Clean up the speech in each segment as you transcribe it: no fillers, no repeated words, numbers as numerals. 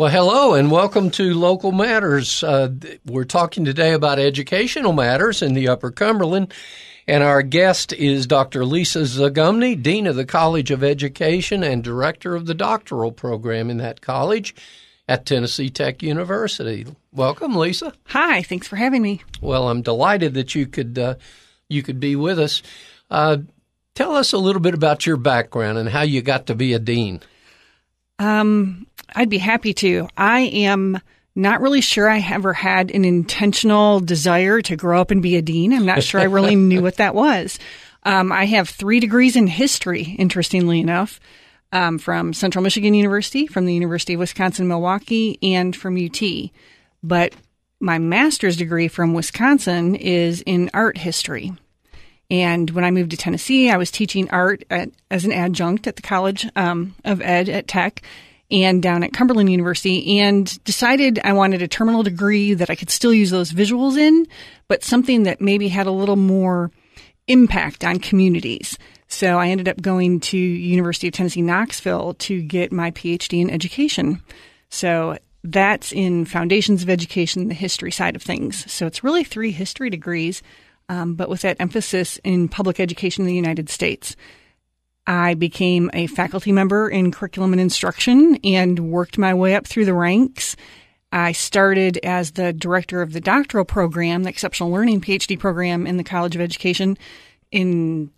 Well, hello and welcome to Local Matters. We're talking today about educational matters in the Upper Cumberland, and our guest is Dr. Lisa Zagumny, Dean of the College of Education and Director of the doctoral program in that college at Tennessee Tech University. Welcome, Lisa. Hi, thanks for having me. Well, I'm delighted that you could be with us. Tell us a little bit about your background and how you got to be a dean. I'd be happy to. I am not really sure I ever had an intentional desire to grow up and be a dean. I'm not sure I really knew what that was. I have 3 degrees in history, interestingly enough, from Central Michigan University, from the University of Wisconsin-Milwaukee, and from UT. But my master's degree from Wisconsin is in art history. And when I moved to Tennessee, I was teaching art as an adjunct at the College of Ed at Tech and down at Cumberland University, and decided I wanted a terminal degree that I could still use those visuals in, but something that maybe had a little more impact on communities. So I ended up going to University of Tennessee, Knoxville to get my PhD in education. So that's in Foundations of Education, the history side of things. So it's really 3 history degrees, but with that emphasis in public education in the United States. I became a faculty member in curriculum and instruction and worked my way up through the ranks. I started as the director of the doctoral program, the Exceptional Learning PhD program in the College of Education in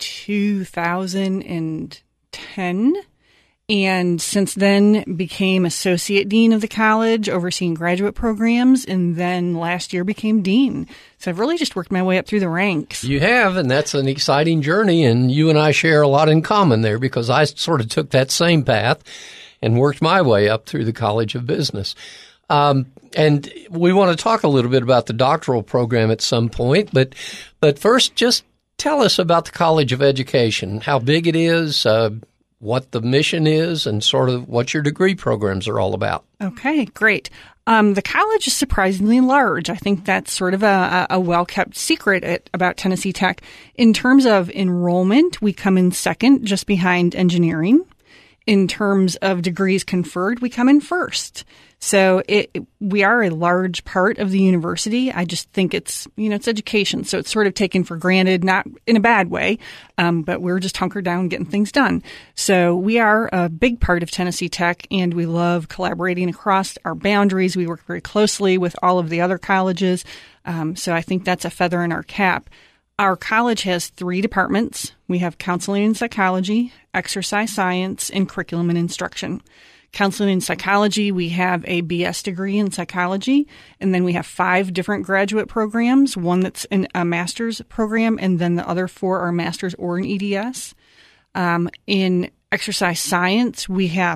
2010. And since then became associate dean of the college, overseeing graduate programs, and then last year became dean. So I've really just worked my way up through the ranks. You have, and that's an exciting journey, and you and I share a lot in common there because I sort of took that same path and worked my way up through the College of Business. And we want to talk a little bit about the doctoral program at some point, but first just tell us about the College of Education, how big it is, what the mission is, and sort of what your degree programs are all about. Okay, great. The college is surprisingly large. I think that's sort of a well-kept secret about Tennessee Tech. In terms of enrollment, we come in second, just behind engineering. In terms of degrees conferred, we come in first. So we are a large part of the university. I just think it's education. So it's sort of taken for granted, not in a bad way, but we're just hunkered down getting things done. So we are a big part of Tennessee Tech, and we love collaborating across our boundaries. We work very closely with all of the other colleges. So I think that's a feather in our cap. Our college has 3 departments. We have counseling and psychology, exercise science, and curriculum and instruction. Counseling and psychology, we have a BS degree in psychology, and then we have 5 different graduate programs, one that's a master's program, and then the other 4 are master's or an EDS. In exercise science, we have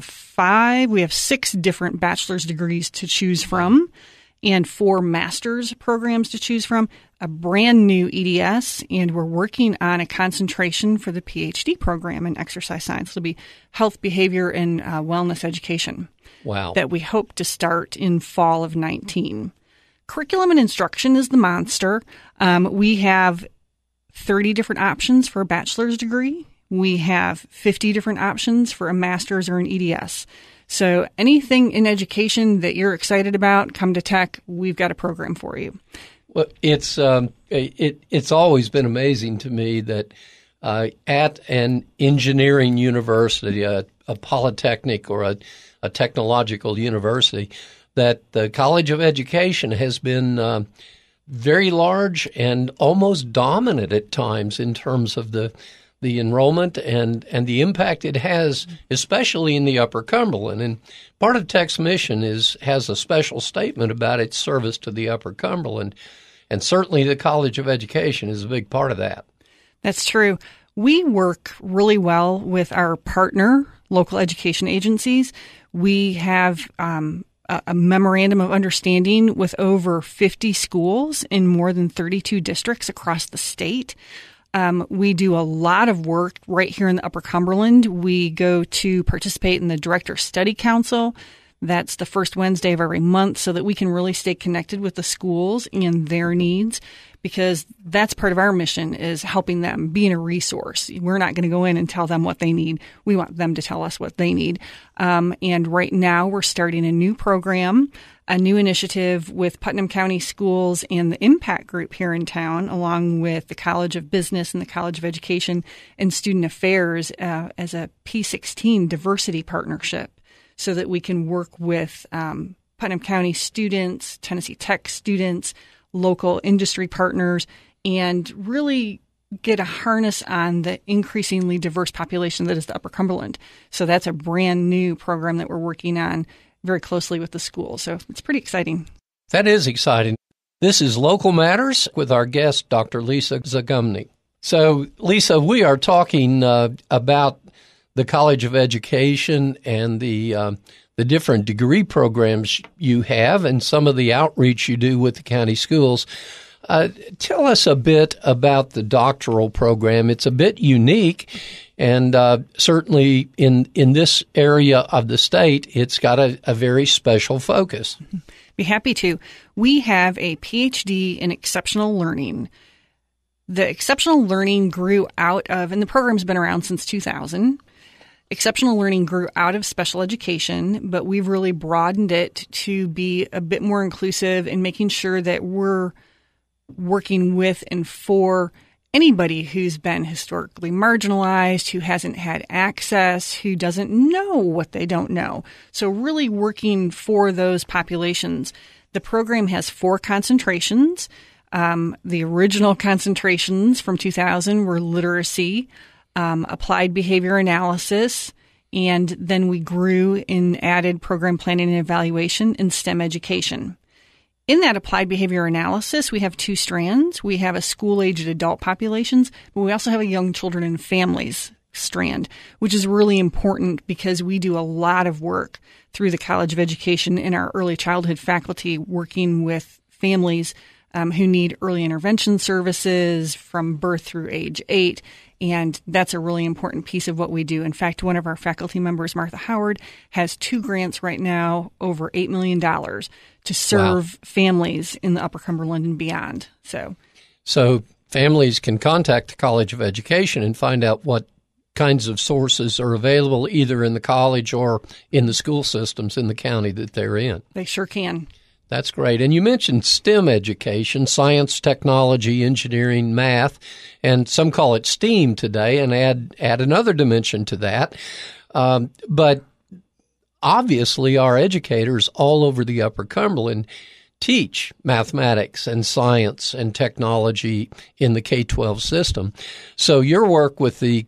6 different bachelor's degrees to choose from, and 4 master's programs to choose from, a brand new EDS, and we're working on a concentration for the PhD program in exercise science. It'll be health, behavior, and wellness education. Wow. That we hope to start in fall of 19. Curriculum and instruction is the monster. We have 30 different options for a bachelor's degree. We have 50 different options for a master's or an EDS. So anything in education that you're excited about, come to Tech. We've got a program for you. Well, it's always been amazing to me that at an engineering university, a polytechnic or a technological university, that the College of Education has been very large and almost dominant at times in terms of the enrollment and the impact it has, especially in the Upper Cumberland. And part of Tech's mission has a special statement about its service to the Upper Cumberland, and certainly the College of Education is a big part of that. That's true. We work really well with our partner local education agencies. We have a memorandum of understanding with over 50 schools in more than 32 districts across the state. We do a lot of work right here in the Upper Cumberland. We go to participate in the Director Study Council. That's the first Wednesday of every month so that we can really stay connected with the schools and their needs, because that's part of our mission, is helping them, being a resource. We're not going to go in and tell them what they need. We want them to tell us what they need. And right now we're starting a new program, a new initiative with Putnam County Schools and the Impact Group here in town, along with the College of Business and the College of Education and Student Affairs, as a P16 diversity partnership, so that we can work with Putnam County students, Tennessee Tech students, local industry partners, and really get a harness on the increasingly diverse population that is the Upper Cumberland. So that's a brand new program that we're working on very closely with the school. So it's pretty exciting. That is exciting. This is Local Matters with our guest, Dr. Lisa Zagumny. So, Lisa, we are talking about the College of Education and the different degree programs you have and some of the outreach you do with the county schools. Tell us a bit about the doctoral program. It's a bit unique, and certainly in this area of the state, it's got a very special focus. Be happy to. We have a PhD in exceptional learning. The exceptional learning grew out of, and the program's been around since 2000. Exceptional learning grew out of special education, but we've really broadened it to be a bit more inclusive in making sure that we're working with and for anybody who's been historically marginalized, who hasn't had access, who doesn't know what they don't know. So really working for those populations. The program has 4 concentrations. The original concentrations from 2000 were literacy, applied behavior analysis, and then we grew and added program planning and evaluation and STEM education. In that applied behavior analysis, we have 2 strands. We have a school-aged adult populations, but we also have a young children and families strand, which is really important because we do a lot of work through the College of Education in our early childhood faculty, working with families who need early intervention services from birth through age 8. And that's a really important piece of what we do. In fact, one of our faculty members, Martha Howard, has 2 grants right now, over $8 million, to serve families in the Upper Cumberland and beyond. So families can contact the College of Education and find out what kinds of sources are available either in the college or in the school systems in the county that they're in. They sure can. That's great. And you mentioned STEM education, science, technology, engineering, math, and some call it STEAM today, and add another dimension to that. But obviously our educators all over the Upper Cumberland teach mathematics and science and technology in the K-12 system. So your work with the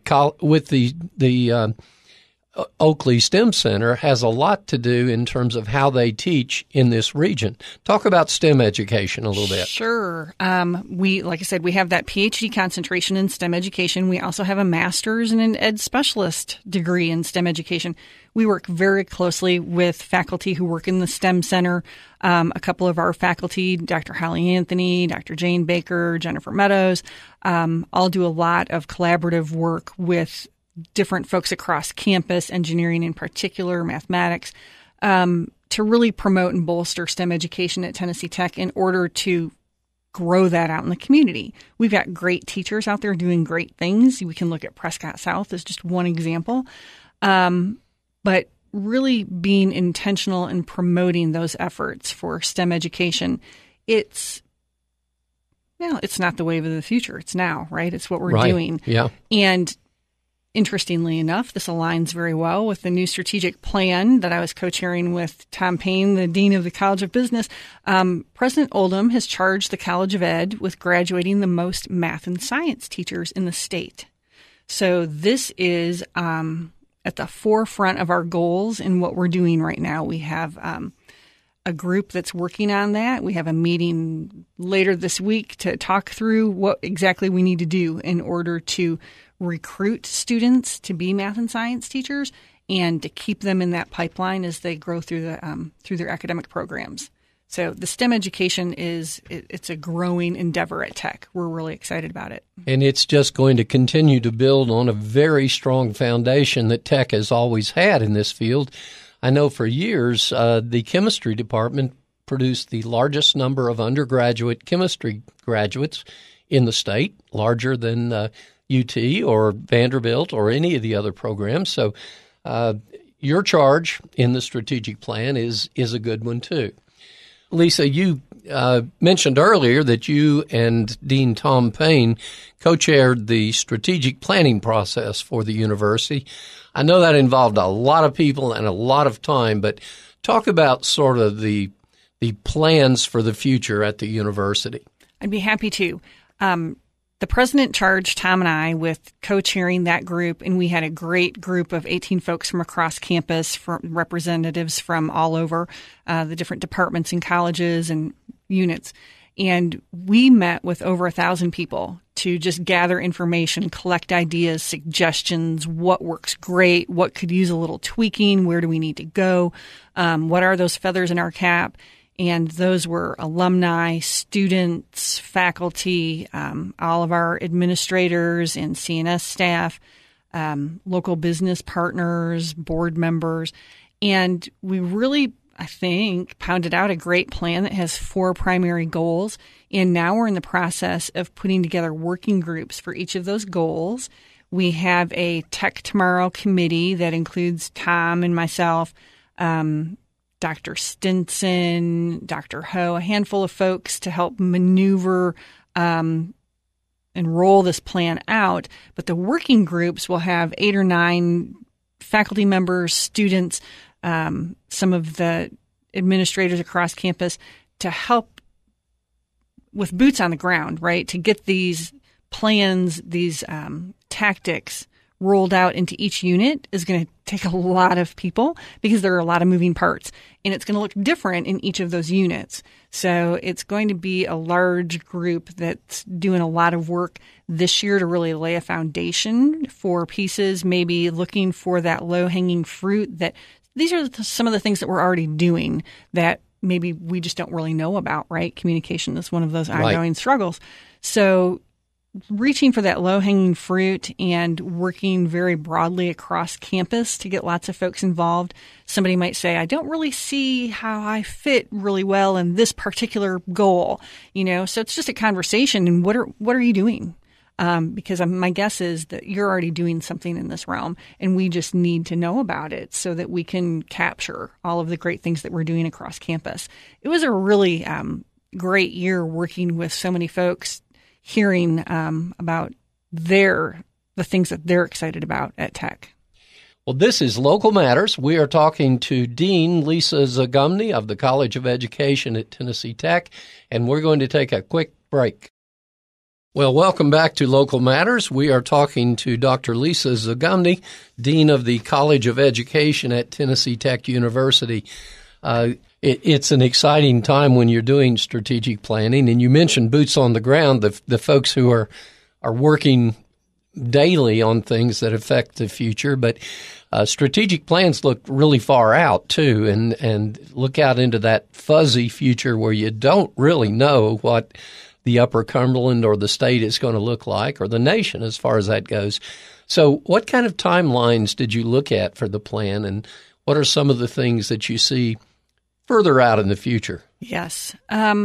Oakley STEM Center has a lot to do in terms of how they teach in this region. Talk about STEM education a little bit. Sure. Like I said, we have that PhD concentration in STEM education. We also have a master's and an ed specialist degree in STEM education. We work very closely with faculty who work in the STEM Center. A couple of our faculty, Dr. Holly Anthony, Dr. Jane Baker, Jennifer Meadows, all do a lot of collaborative work with different folks across campus, engineering in particular, mathematics, to really promote and bolster STEM education at Tennessee Tech in order to grow that out in the community. We've got great teachers out there doing great things. We can look at Prescott South as just one example. But really being intentional in promoting those efforts for STEM education, it's not the wave of the future. It's now, right? It's what we're doing. Yeah. And interestingly enough, this aligns very well with the new strategic plan that I was co-chairing with Tom Payne, the Dean of the College of Business. President Oldham has charged the College of Ed with graduating the most math and science teachers in the state. So this is at the forefront of our goals in what we're doing right now. We have a group that's working on that. We have a meeting later this week to talk through what exactly we need to do in order to recruit students to be math and science teachers and to keep them in that pipeline as they grow through their academic programs. So the STEM education it's a growing endeavor at Tech. We're really excited about it. And it's just going to continue to build on a very strong foundation that Tech has always had in this field. I know for years the chemistry department produced the largest number of undergraduate chemistry graduates in the state, larger than UT or Vanderbilt or any of the other programs. So your charge in the strategic plan is a good one, too. Lisa, you mentioned earlier that you and Dean Tom Payne co-chaired the strategic planning process for the university. I know that involved a lot of people and a lot of time, but talk about sort of the plans for the future at the university. I'd be happy to. The president charged Tom and I with co-chairing that group, and we had a great group of 18 folks from across campus, from representatives from all over the different departments and colleges and units. And we met with over 1,000 people to just gather information, collect ideas, suggestions, what works great, what could use a little tweaking, where do we need to go, what are those feathers in our cap. And those were alumni, students, faculty, all of our administrators and CNS staff, local business partners, board members. And we really, I think, pounded out a great plan that has 4 primary goals. And now we're in the process of putting together working groups for each of those goals. We have a Tech Tomorrow committee that includes Tom and myself, Dr. Stinson, Dr. Ho, a handful of folks to help maneuver and roll this plan out. But the working groups will have 8 or 9 faculty members, students, some of the administrators across campus to help with boots on the ground, right? To get these plans, these tactics rolled out into each unit is going to take a lot of people because there are a lot of moving parts, and it's going to look different in each of those units. So it's going to be a large group that's doing a lot of work this year to really lay a foundation for pieces, maybe looking for that low-hanging fruit. That these are some of the things that we're already doing that maybe we just don't really know about, right? Communication is one of those ongoing struggles. So reaching for that low-hanging fruit and working very broadly across campus to get lots of folks involved. Somebody might say, I don't really see how I fit really well in this particular goal, so it's just a conversation. And what are you doing? Because my guess is that you're already doing something in this realm, and we just need to know about it so that we can capture all of the great things that we're doing across campus. It was a really great year working with so many folks, hearing about the things that they're excited about at Tech. Well, this is Local Matters. We are talking to Dean Lisa Zagumny of the College of Education at Tennessee Tech, and we're going to take a quick break. Well, welcome back to Local Matters. We are talking to Dr. Lisa Zagumny, Dean of the College of Education at Tennessee Tech University. It's an exciting time when you're doing strategic planning, and you mentioned boots on the ground, the folks who are working daily on things that affect the future. But strategic plans look really far out too, and look out into that fuzzy future where you don't really know what the Upper Cumberland or the state is going to look like, or the nation as far as that goes. So what kind of timelines did you look at for the plan, and what are some of the things that you see further out in the future? Yes. I'm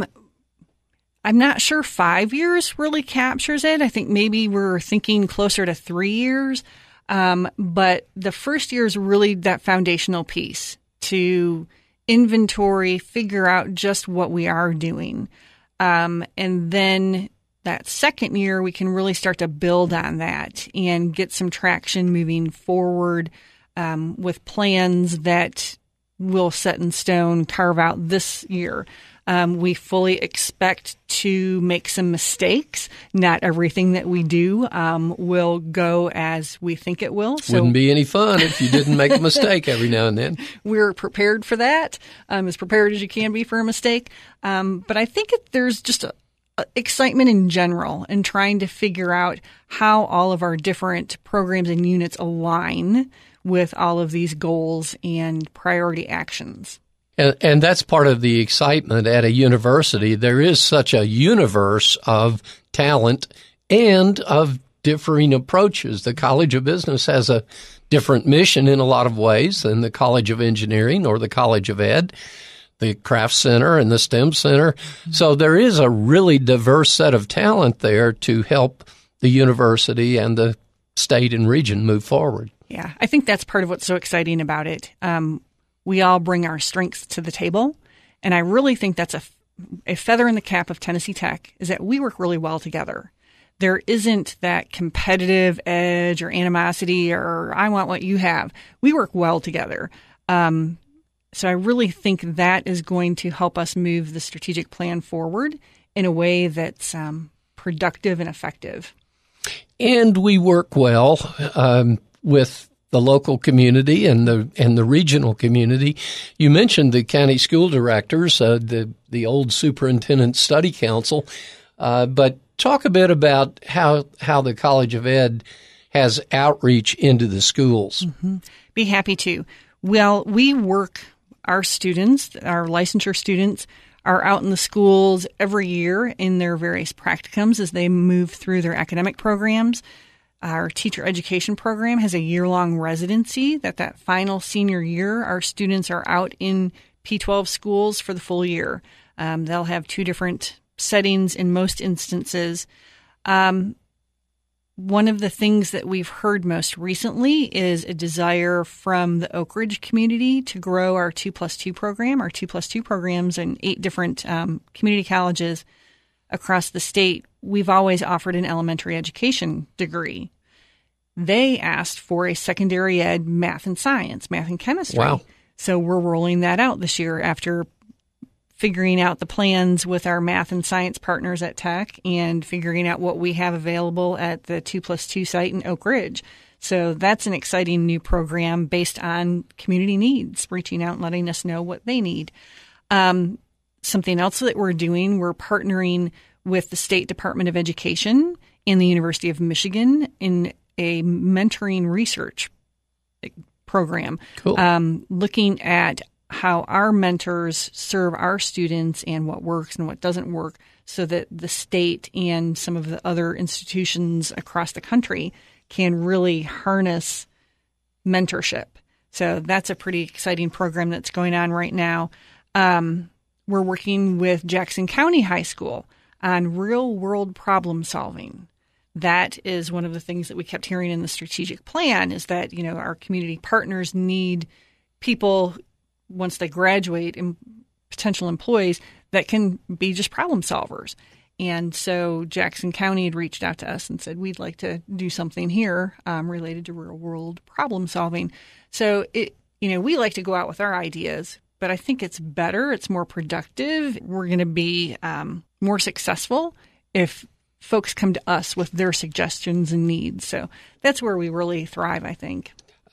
not sure 5 years really captures it. I think maybe we're thinking closer to 3 years. But the first year is really that foundational piece to inventory, figure out just what we are doing. And then that second year, we can really start to build on that and get some traction moving forward with plans that will set in stone, carve out this year. We fully expect to make some mistakes. Not everything that we do will go as we think it will. So wouldn't be any fun if you didn't make a mistake every now and then. We're prepared for that, as prepared as you can be for a mistake. But I think there's just a excitement in general in trying to figure out how all of our different programs and units align with all of these goals and priority actions. And that's part of the excitement at a university. There is such a universe of talent and of differing approaches. The College of Business has a different mission in a lot of ways than the College of Engineering or the College of Ed, the Craft Center and the STEM Center. So there is a really diverse set of talent there to help the university and the state and region move forward. Yeah, I think that's part of what's so exciting about it. We all bring our strengths to the table, and I really think that's a feather in the cap of Tennessee Tech is that we work really well together. There isn't that competitive edge or animosity or I want what you have. We work well together. So I really think that is going to help us move the strategic plan forward in a way that's productive and effective. And we work well with the local community and the regional community. You mentioned the county school directors, the old superintendent study council, but talk a bit about how the College of Ed has outreach into the schools. Mm-hmm. Be happy to. Well, we work, our students, our licensure students, are out in the schools every year in their various practicums as they move through their academic programs. Our teacher education program has a year-long residency that final senior year, our students are out in P-12 schools for the full year. They'll have 2 different settings in most instances. One of the things that we've heard most recently is a desire from the Oak Ridge community to grow our 2+2 program. Our 2+2 programs in 8 different community colleges across the state. We've always offered an elementary education degree. They asked for a secondary ed math and science, math and chemistry. Wow. So we're rolling that out this year after figuring out the plans with our math and science partners at Tech and figuring out what we have available at the 2+2 site in Oak Ridge. So that's an exciting new program based on community needs, reaching out and letting us know what they need. Something else that we're doing, we're partnering with the State Department of Education and the University of Michigan in a mentoring research program, cool. Looking at how our mentors serve our students and what works and what doesn't work so that the state and some of the other institutions across the country can really harness mentorship. So that's a pretty exciting program that's going on right now. We're working with Jackson County High School on real-world problem solving. That is one of the things that we kept hearing in the strategic plan is that, our community partners need people once they graduate and potential employees that can be just problem solvers. And so Jackson County had reached out to us and said, we'd like to do something here related to real world problem solving. So we like to go out with our ideas, but I think it's better. It's more productive. We're going to be more successful if folks come to us with their suggestions and needs. So that's where we really thrive, I think.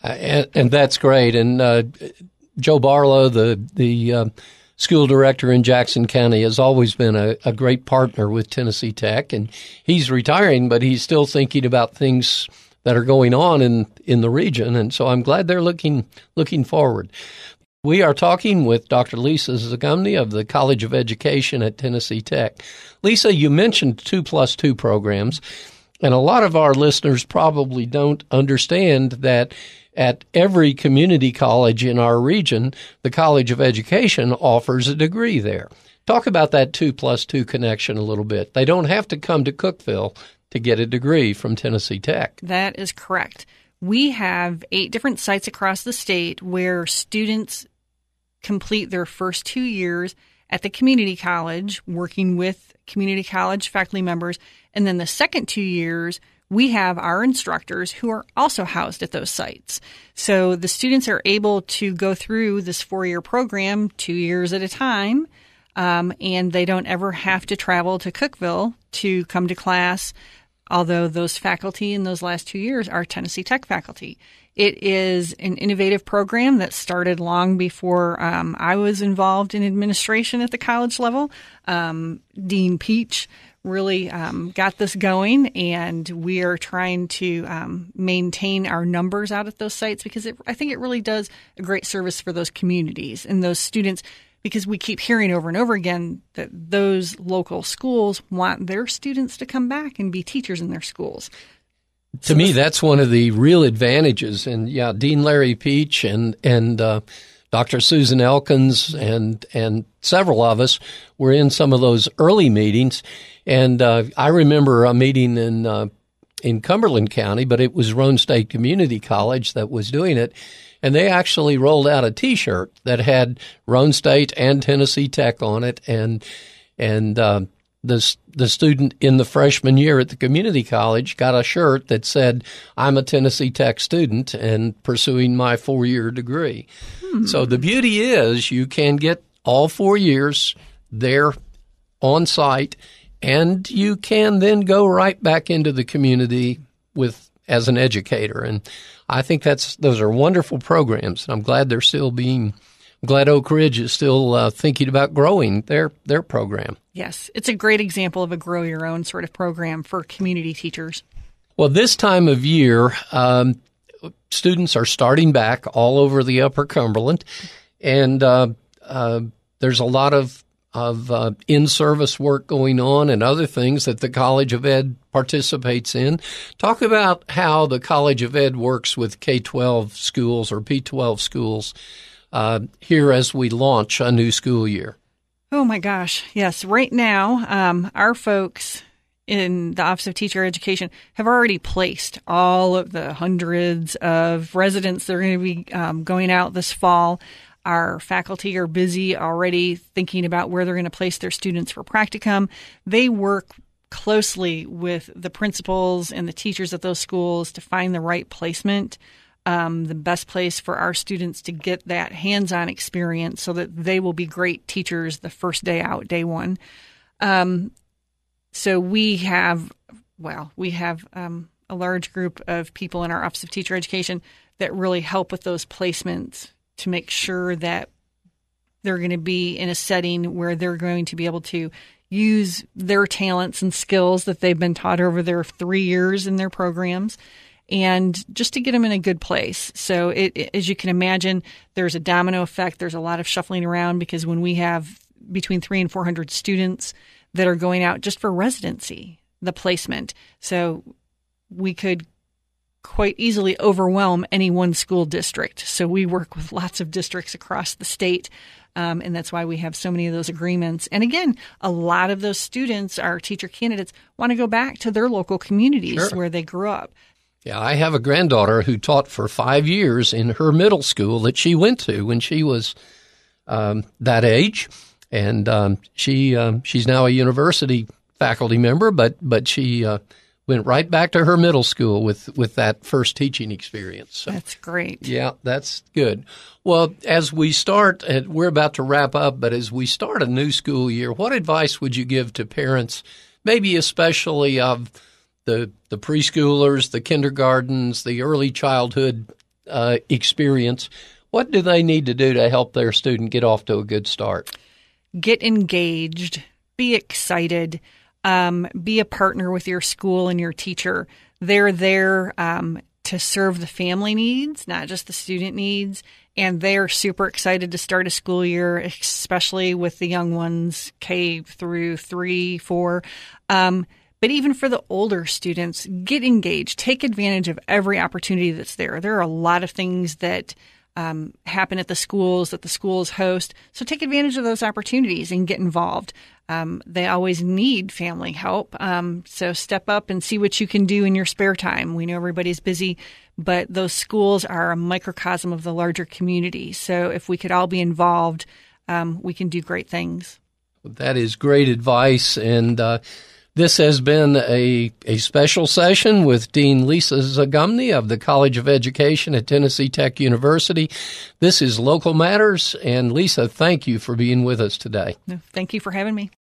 And that's great. And Joe Barlow, the school director in Jackson County, has always been a great partner with Tennessee Tech. And he's retiring, but he's still thinking about things that are going on in the region. And so I'm glad they're looking forward. We are talking with Dr. Lisa Zagumny of the College of Education at Tennessee Tech. Lisa, you mentioned 2+2 programs, and a lot of our listeners probably don't understand that at every community college in our region, the College of Education offers a degree there. Talk about that 2+2 connection a little bit. They don't have to come to Cookeville to get a degree from Tennessee Tech. That is correct. We have 8 different sites across the state where students complete their first 2 years at the community college, working with community college faculty members. And then the second 2 years, we have our instructors who are also housed at those sites. So the students are able to go through this 4-year program 2 years at a time, and they don't ever have to travel to Cookeville to come to class, although those faculty in those last 2 years are Tennessee Tech faculty. It is an innovative program that started long before I was involved in administration at the college level. Dean Peach really got this going, and we are trying to maintain our numbers out at those sites because I think it really does a great service for those communities and those students, because we keep hearing over and over again that those local schools want their students to come back and be teachers in their schools. To me, that's one of the real advantages. And yeah, Dean Larry Peach and Dr. Susan Elkins and several of us were in some of those early meetings. And I remember a meeting in Cumberland County, but it was Roane State Community College that was doing it. And they actually rolled out a T-shirt that had Roane State and Tennessee Tech on it. And the student in the freshman year at the community college got a shirt that said, "I'm a Tennessee Tech student and pursuing my 4-year degree." So the beauty is you can get all 4 years there on site, and you can then go right back into the community as an educator. And I think those are wonderful programs. I'm glad they're still glad Oak Ridge is still thinking about growing their program. Yes, it's a great example of a grow your own sort of program for community teachers. Well, this time of year, students are starting back all over the Upper Cumberland, and there's a lot of in-service work going on and other things that the College of Ed participates in. Talk about how the College of Ed works with K-12 schools or P-12 schools here as we launch a new school year. Oh, my gosh. Yes. Right now, our folks in the Office of Teacher Education have already placed all of the hundreds of residents that are going to be going out this fall. Our faculty are busy already thinking about where they're going to place their students for practicum. They work closely with the principals and the teachers at those schools to find the right placement, the best place for our students to get that hands-on experience so that they will be great teachers the first day out, day one. So we have a large group of people in our Office of Teacher Education that really help with those placements to make sure that they're going to be in a setting where they're going to be able to use their talents and skills that they've been taught over their 3 years in their programs, and just to get them in a good place. So as you can imagine, there's a domino effect. There's a lot of shuffling around because when we have between 300 and 400 students that are going out just for residency, the placement. So we could quite easily overwhelm any one school district. So we work with lots of districts across the state, and that's why we have so many of those agreements. And again, a lot of those students, our teacher candidates, want to go back to their local communities where they grew up. Yeah, I have a granddaughter who taught for 5 years in her middle school that she went to when she was that age, and she's now a university faculty member, but she went right back to her middle school with that first teaching experience. So, that's great. Yeah, that's good. Well, as we start, we're about to wrap up, but as we start a new school year, what advice would you give to parents, maybe especially of the preschoolers, the kindergartens, the early childhood experience? What do they need to do to help their student get off to a good start? Get engaged. Be excited. Be a partner with your school and your teacher. They're there to serve the family needs, not just the student needs. And they're super excited to start a school year, especially with the young ones, K through 3, 4. But even for the older students, get engaged. Take advantage of every opportunity that's there. There are a lot of things that happen at the schools that the schools host. So take advantage of those opportunities and get involved. They always need family help. So step up and see what you can do in your spare time. We know everybody's busy, but those schools are a microcosm of the larger community. So if we could all be involved, we can do great things. That is great advice. And this has been a special session with Dean Lisa Zagumny of the College of Education at Tennessee Tech University. This is Local Matters, and Lisa, thank you for being with us today. Thank you for having me.